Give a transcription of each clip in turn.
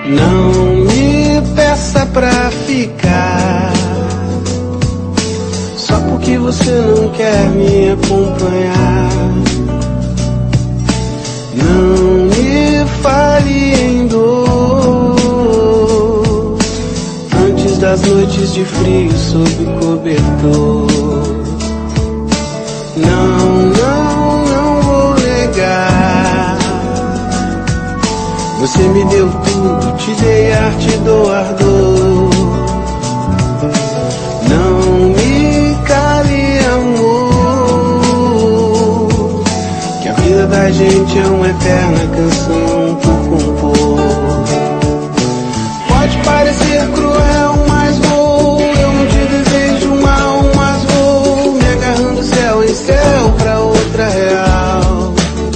Não me peça pra ficar só porque você não quer me acompanhar. Não me fale em dor antes das noites de frio sob cobertor. Não vou negar. Você me deu tudo, te dei arte, dou ardor. Não me cale, amor, que a vida da gente é uma eterna canção por compor. Pode parecer cruel, mas vou. Eu não te desejo mal, mas vou me agarrando céu em céu pra outra real.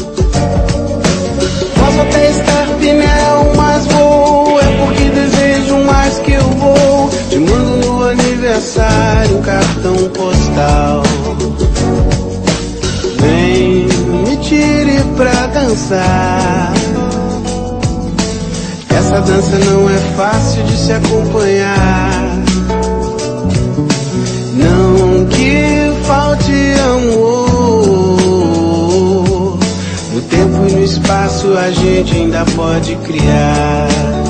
Posso até estar pinel, mas vou. É porque desejo mais que eu vou. Te mando no aniversário um cartão postal. Vem, me tire pra dançar. Essa dança não é fácil de se acompanhar. Não que falte amor, no tempo e no espaço a gente ainda pode criar.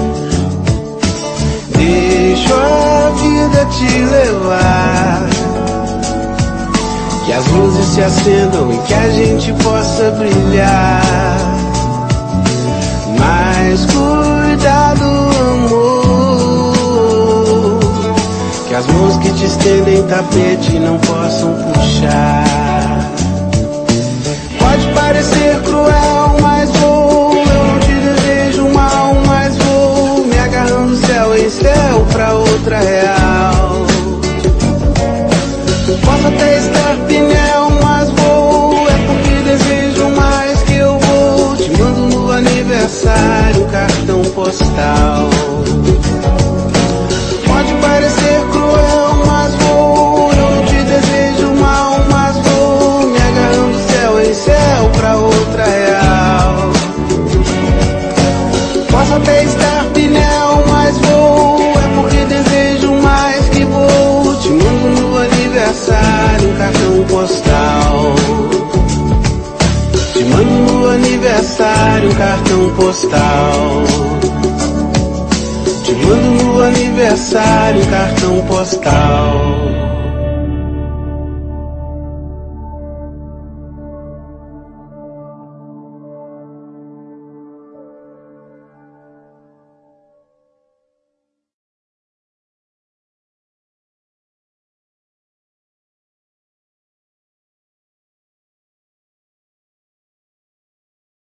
Deixa a vida te levar, que as luzes se acendam e que a gente possa brilhar. Mas cuidado, amor, que as mãos que te estendem tapete não possam puxar. Pode parecer cruel, mas vou. Eu não te desejo mal, mas vou me agarrando céu em céu pra outra real. Posso até estar pinel, mas vou. É porque desejo mais que eu vou. Te mando no aniversário um cartão postal. Pode parecer cruel, mas vou. Eu não te desejo mal, mas vou me agarrando céu em céu pra outra real. Posso até estar pinel, mas vou. É porque desejo mais que vou. Te mando no aniversário um cartão postal. Te mando no aniversário um cartão postal. Te mando no aniversário um cartão postal.